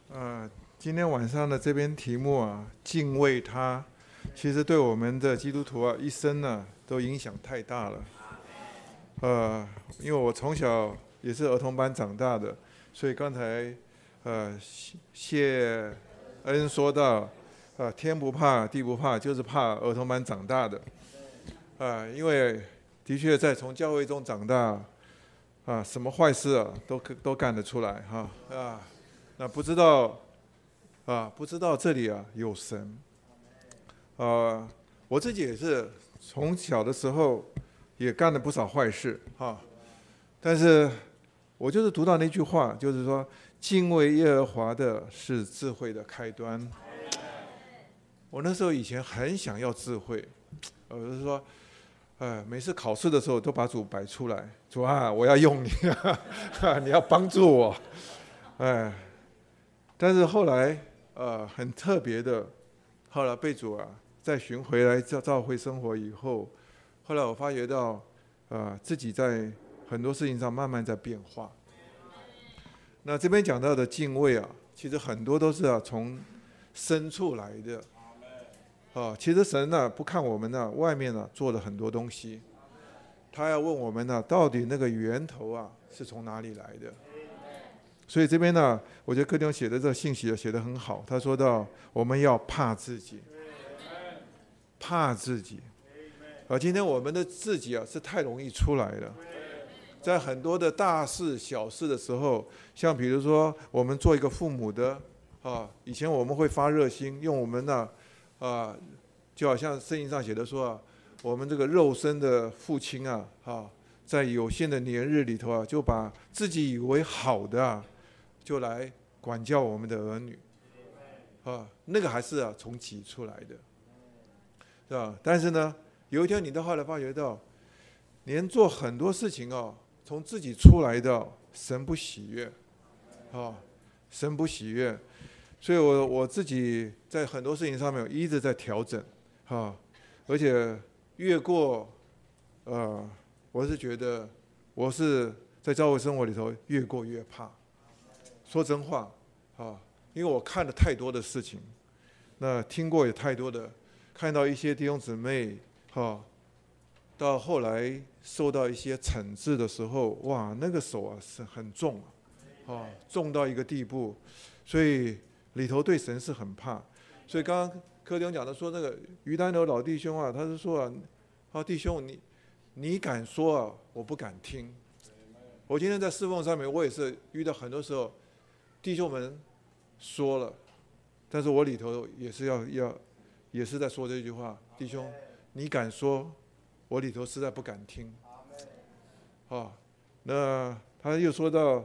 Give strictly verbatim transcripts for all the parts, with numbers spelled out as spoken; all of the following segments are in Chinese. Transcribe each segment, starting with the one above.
呃，今天晚上的这篇题目啊，敬畏他，其实对我们的基督徒啊一生呢、都影响太大了。呃，因为我从小也是儿童班长大的，所以刚才呃谢恩说到，呃天不怕地不怕，就是怕儿童班长大的。呃，因为的确在从教会中长大，啊，什么坏事啊都都干得出来哈啊。那不知道啊，不知道这里啊有神。呃，我自己也是从小的时候也干了不少坏事哈，但是我就是读到那句话，就是说敬畏耶和华的是智慧的开端。我那时候以前很想要智慧，我就是说，呃，每次考试的时候都把主摆出来，主啊，我要用你啊，你要帮助我，哎。但是后来，呃，很特别的，后来被主啊再寻回来教教会生活以后，后来我发觉到，呃，自己在很多事情上慢慢在变化。那这边讲到的敬畏啊，其实很多都是啊从深处来的。啊，其实神呢、不看我们呢、外面呢、做了很多东西，他要问我们呢、到底那个源头啊是从哪里来的？所以这边呢，我觉得柯弟兄写的这个信息写得很好。他说到，我们要怕自己，怕自己。而今天我们的自己啊，是太容易出来了。在很多的大事小事的时候，像比如说我们做一个父母的啊，以前我们会发热心，用我们的啊，就好像圣经上写的说啊，我们这个肉身的父亲啊，啊，在有限的年日里头啊，就把自己以为好的啊。就来管教我们的儿女，啊，那个还是啊从己出来的，是吧？但是呢，有一天你到后来发觉到，连做很多事情哦，从自己出来的，神不喜悦，啊，神不喜悦，所以我我自己在很多事情上面一直在调整，啊，而且越过，呃，我是觉得我是在教会生活里头越过越怕。说真话，啊，因为我看了太多的事情，那听过也太多的，看到一些弟兄姊妹，哈，到后来受到一些惩治的时候，哇，那个手啊是很重啊，啊，重到一个地步，所以里头对神是很怕。所以刚刚柯弟兄讲的说那个于丹楼老弟兄啊，他是说啊，啊弟兄你你敢说啊，我不敢听。我今天在侍奉上面，我也是遇到很多时候。弟兄们说了，但是我里头也是要要，也是在说这句话。弟兄，你敢说，我里头实在不敢听。啊，那他又说到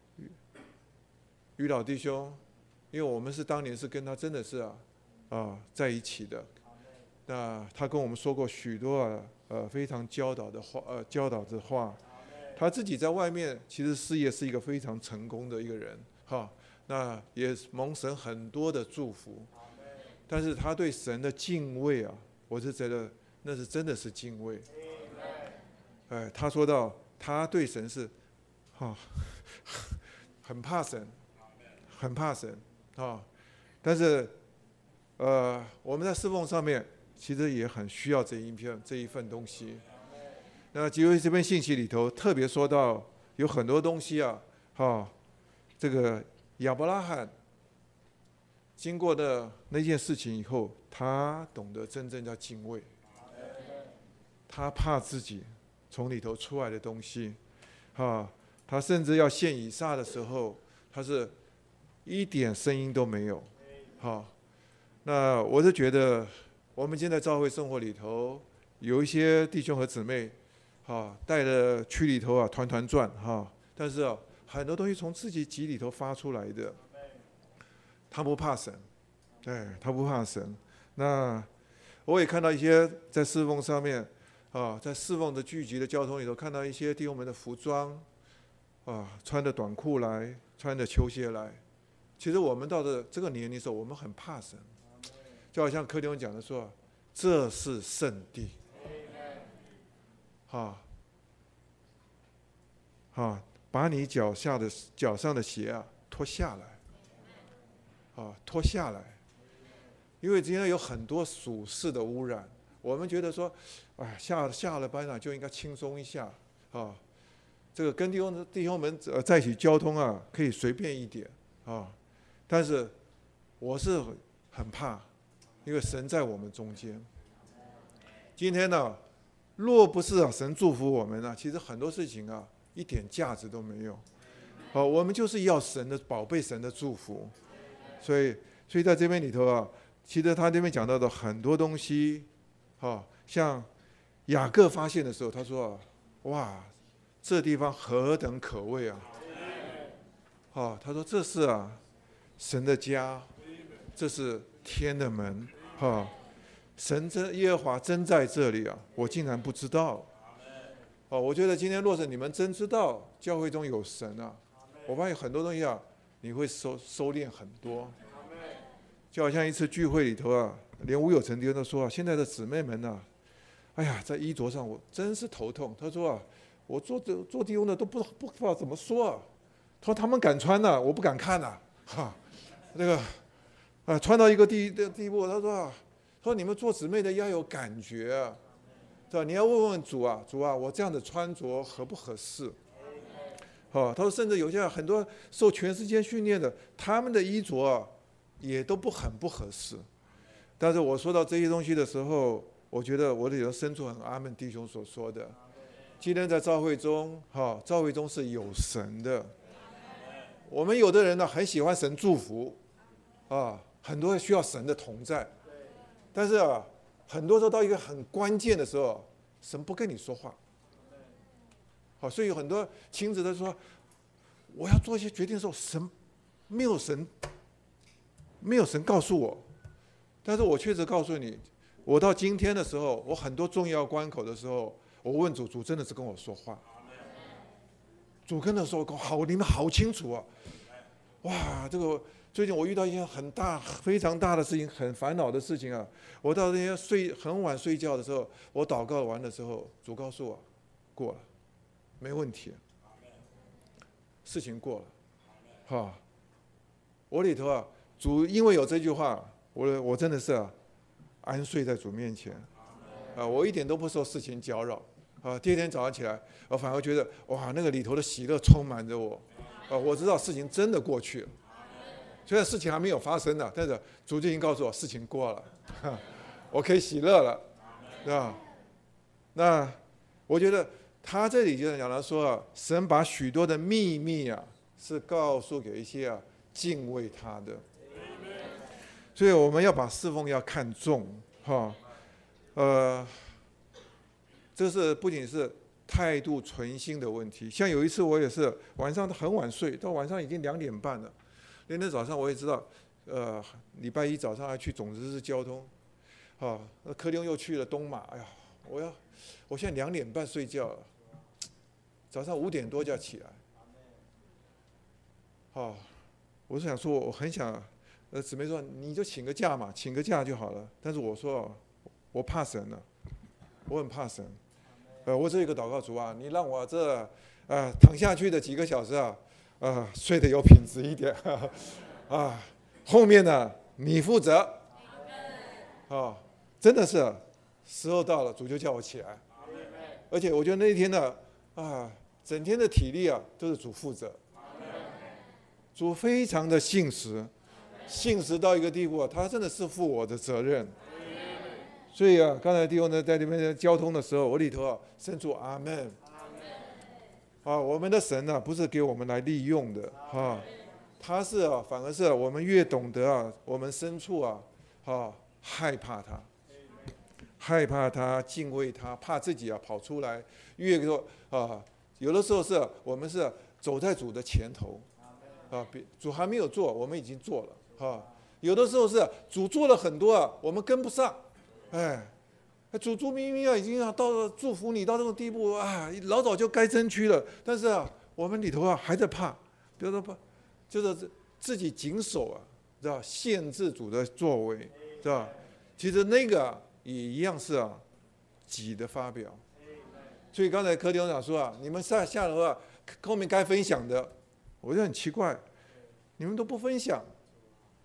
于老弟兄，因为我们是当年是跟他真的是啊啊在一起的。那他跟我们说过许多啊呃非常教导的话呃教导的话。他自己在外面其实事业是一个非常成功的一个人。哈，那也蒙神很多的祝福，但是他对神的敬畏啊，我是觉得那是真的是敬畏。哎，他说到他对神是，哈，很怕神，很怕神啊。但是，呃，我们在侍奉上面其实也很需要这一片这一份东西。那基督这篇信息里头特别说到有很多东西啊，哈。这个亚伯拉罕经过的那件事情以后，他懂得真正叫敬畏，他怕自己从里头出来的东西，啊，他甚至要献以撒的时候，他是一点声音都没有，好，那我是觉得我们现在教会生活里头有一些弟兄和姊妹，啊，带着区里头啊团团转哈，但是啊。很多东西从自己己里头发出来的，他不怕神，哎，他不怕神。那我也看到一些在侍奉上面，啊，在侍奉的聚集的交通里头，看到一些弟兄们的服装，啊，穿的短裤来，穿的球鞋来。其实我们到了这个年龄的时候，我们很怕神，就好像柯弟兄讲的说，这是圣地，啊，啊。把你脚下的脚上的鞋啊脱下来， 啊脱下来。因为今天有很多属世的污染，我们觉得说，哎，下下了班啊就应该轻松一下啊，这个跟弟兄弟兄们呃在一起交通啊可以随便一点啊，但是我是很怕，因为神在我们中间。今天呢，若不是啊神祝福我们啊，其实很多事情啊一点价值都没有。好，我们就是要神的宝贝，神的祝福。所以，所以在这边里头啊。其实他这边讲到的很多东西，啊，像雅各发现的时候，他说：“哇，这地方何等可畏啊！”啊，他说：“这是啊，神的家，这是天的门，啊，神真耶和华真在这里啊！我竟然不知道。”哦，我觉得今天若是你们真知道教会中有神啊，我发现很多东西啊，你会收收敛很多。就好像一次聚会里头啊，连吴有成弟兄都说啊，现在的姊妹们啊，哎呀，在衣着上我真是头痛。他说啊，我做做弟兄的都不不不知道怎么说啊。他说他们敢穿呢、啊，我不敢看呐、啊，哈，那个啊，穿到一个地的地步，他说啊，他说你们做姊妹的要有感觉啊，对吧？你要问问主啊，主啊，我这样的穿着合不合适？哦，他说甚至有些很多受全世界训练的，他们的衣着啊。也都不很不合适，但是我说到这些东西的时候，我觉得我里头深处很阿们弟兄所说的，今天在教会中，哈，教会中是有神的。我们有的人呢很喜欢神祝福，啊，很多人需要神的同在，但是啊，很多时候到一个很关键的时候，神不跟你说话。好，所以有很多亲子都说，我要做一些决定的时候，神没有神。没有神告诉我，但是我确实告诉你，我到今天的时候，我很多重要关口的时候，我问主，主真的是跟我说话。主跟他说，好，你们好清楚啊！哇，这个最近我遇到一件很大、非常大的事情，很烦恼的事情啊！我到那天睡很晚睡觉的时候，我祷告完的时候，主告诉我，过了，没问题，事情过了，哈，我里头啊。主因为有这句话，我我真的是、啊、安睡在主面前，啊，我一点都不受事情搅扰，啊，第二天早上起来，我反而觉得哇，那个里头的喜乐充满着我，啊，我知道事情真的过去了，虽然事情还没有发生呢，但是主就已经告诉我事情过了，我可以喜乐了，对吧？那我觉得他这里就讲到说、啊，神把许多的秘密啊，是告诉给一些啊敬畏他的。所以我们要把侍奉要看重，哈，呃，这是不仅是态度存心的问题。像有一次我也是晚上很晚睡，到晚上已经两点半了。那天早上我也知道，呃，礼拜一早上要去总支市交通，啊，柯丁又去了东马，哎呀，我要，我现在两点半睡觉了，早上五点多就要起来，好，我是想说，我很想。呃，姊妹说你就请个假嘛，请个假就好了。但是我说，我怕神了，我很怕神。呃，我这一个祷告主啊，你让我这呃躺下去的几个小时啊，呃睡得有品质一点，啊，后面呢你负责。啊，真的是时候到了，主就叫我起来。而且我觉得那一天呢，啊，整天的体力啊都是主负责。主非常的信实。信实到一个地步啊，他真的是负我的责任。所以啊，刚才弟兄呢在这边交通的时候，我里头啊伸出阿们。啊，我们的神呢、啊、不是给我们来利用的啊，他是啊，反而是、啊、我们越懂得啊，我们深处啊啊害怕他，害怕他，敬畏他，怕自己啊跑出来。越说啊，有的时候是、啊、我们是、啊、走在主的前头啊，主还没有做，我们已经做了。啊，有的时候是主做了很多啊，我们跟不上，哎，主主明明啊已经啊到了祝福你到这种地步啊，老早就该争取了，但是啊，我们里头啊还在怕，比如说怕，就是自己谨守啊，知道限制主的作为，知道？其实那个、啊、也一样是啊，己的发表。所以刚才柯弟兄长说啊，你们下下楼啊，后面该分享的，我就很奇怪，你们都不分享。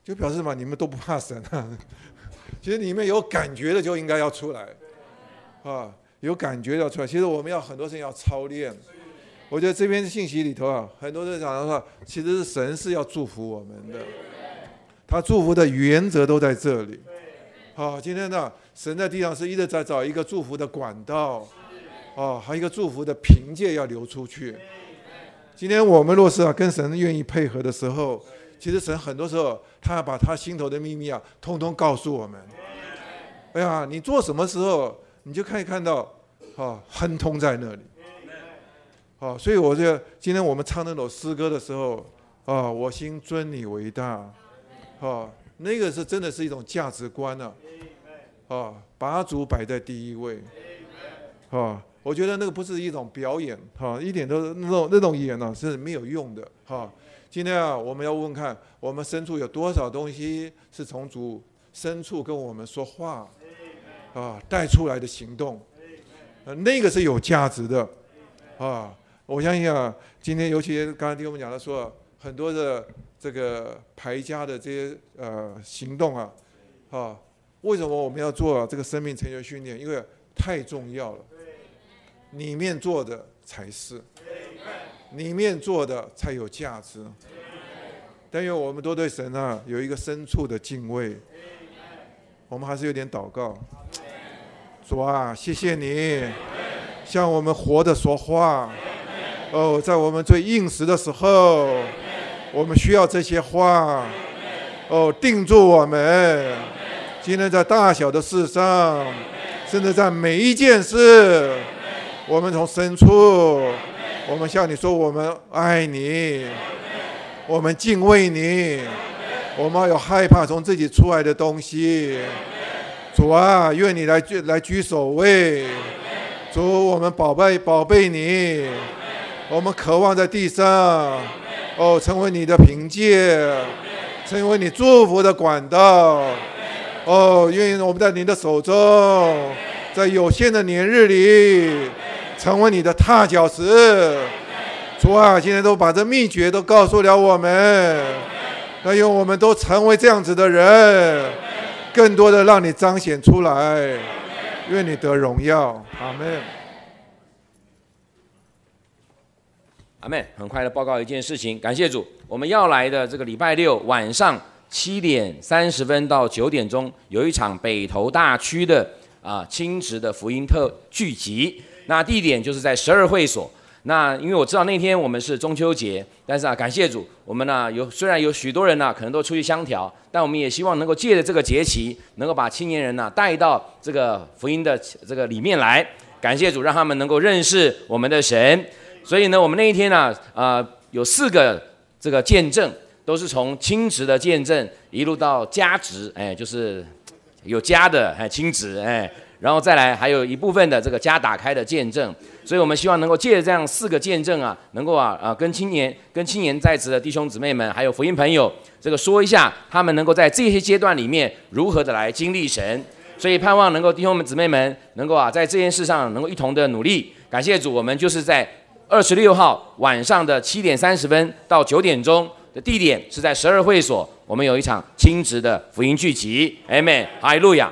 就表示嘛，你们都不怕神啊。其实里面有感觉的就应该要出来，啊，有感觉要出来。其实我们要很多事情要操练。我觉得这篇信息里头啊，很多人讲的话，其实是神是要祝福我们的，他祝福的原则都在这里。好，今天呢，神在地上是一直在找一个祝福的管道，啊，还有一个祝福的凭借要流出去。今天我们若是啊跟神愿意配合的时候，其实神很多时候他要把他心头的秘密啊，通通告诉我们。哎呀，你做什么时候，你就可以看到，啊，亨通在那里。啊，所以我觉得今天我们唱那首诗歌的时候，啊，我心尊你为大，啊，那个是真的是一种价值观啊，啊，把主摆在第一位，啊，我觉得那个不是一种表演，哈，一点都那种那种演呢、啊、是没有用的，哈。今天啊，我们要问看，我们深处有多少东西是从主深处跟我们说话，啊，带出来的行动，呃，那个是有价值的，啊。我相信啊，今天尤其刚才听我们讲的说，很多的这个排家的这些呃行动啊，啊，为什么我们要做、啊、这个生命成就训练？因为太重要了，里面做的才是，里面做的才有价值。但愿我们都对神啊有一个深处的敬畏。我们还是有点祷告，主啊，谢谢你向我们活的说话。哦，在我们最应时的时候，我们需要这些话，哦，定住我们。今天在大小的事上，甚至在每一件事，我们从深处，我们向你说，我们爱你，我们敬畏你，我们要有害怕从自己出来的东西。主啊，愿你来居来居首位。主，我们宝贝宝贝你。我们渴望在地上，哦，成为你的凭借，成为你祝福的管道。哦，愿意我们在你的手中，在有限的年日里，成为你的踏脚石。主啊，今天都把这秘诀都告诉了我们，但愿我们都成为这样子的人，更多的让你彰显出来。愿你得荣耀，阿们。 阿们，很快的报告一件事情，感谢主，我们要来的这个礼拜六晚上七点三十分到九点钟，有一场北投大区的啊亲职的福音特聚集，那地点就是在十二会所。那因为我知道那天我们是中秋节，但是啊，感谢主，我们呢、啊、有虽然有许多人呢、啊、可能都出去相调，但我们也希望能够借着这个节期，能够把青年人呢、啊、带到这个福音的这个里面来。感谢主，让他们能够认识我们的神。所以呢，我们那一天呢、啊，呃，有四个这个见证，都是从亲职的见证一路到家职，哎，就是有家的哎亲职，哎，然后再来还有一部分的这个家打开的见证。所以我们希望能够借着这样四个见证啊，能够啊啊跟青年跟青年在职的弟兄姊妹们，还有福音朋友，这个说一下，他们能够在这些阶段里面如何的来经历神。所以盼望能够弟兄们姊妹们能够啊在这件事上能够一同的努力。感谢主，我们就是在二十六号晚上的七点三十分到九点钟的地点是在十二会所，我们有一场亲职的福音聚集。阿们，哈利路亚。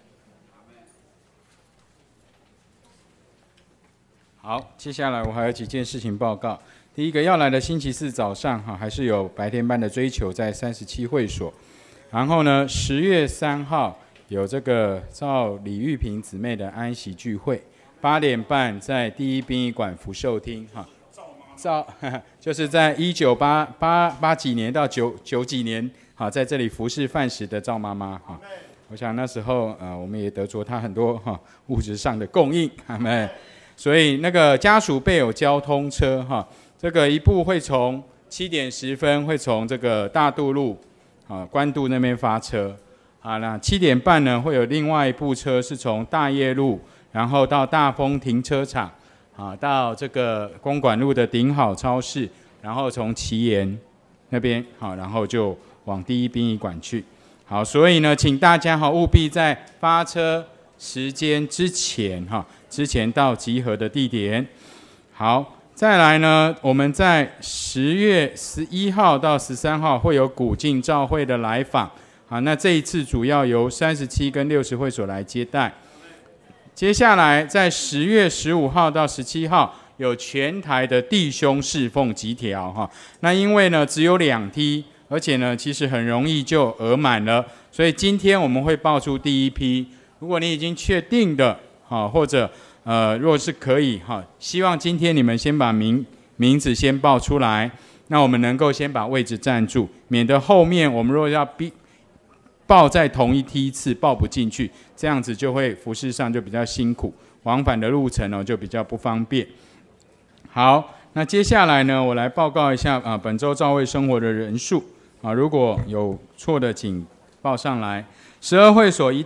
好，接下来我还有几件事情报告。第一个，要来的星期四早上哈，还是有白天班的追求在三十七会所。然后呢，十月三号有这个赵李玉萍姊妹的安息聚会。八点半在第一殡仪馆福寿厅哈，赵就是在一九八八八几年到九九几年哈，在这里服侍饭食的赵妈妈哈，我想那时候呃我们也得着她很多哈物质上的供应，阿们。所以那个家属备有交通车哈，这个一部会从七点十分会从这个大渡路啊关渡那边发车啊，那七点半呢会有另外一部车是从大业路。然后到大丰停车场，啊，到这个公馆路的顶好超市，然后从奇岩那边，好，然后就往第一殡仪馆去。好，所以呢，请大家哈务必在发车时间之前哈，之前到集合的地点。好， 再来呢，我们在十月十一号到十三号会有古晋教会的来访，好，那这一次主要由三十七跟六十会所来接待。接下来在十月十五号到十七号有全台的弟兄侍奉集条哈，那因为呢只有两梯，而且呢其实很容易就额满了，所以今天我们会报出第一批。如果你已经确定的，好，或者呃，若是可以哈，希望今天你们先把名名字先报出来，那我们能够先把位置占住，免得后面我们若要逼报在同一梯次报不进去，这样子就会服事上就比较辛苦，往返的路程哦就比较不方便。好，那接下来呢，我来报告一下啊、呃、本周教会生活的人数啊，如果有错的请报上来。十二会所一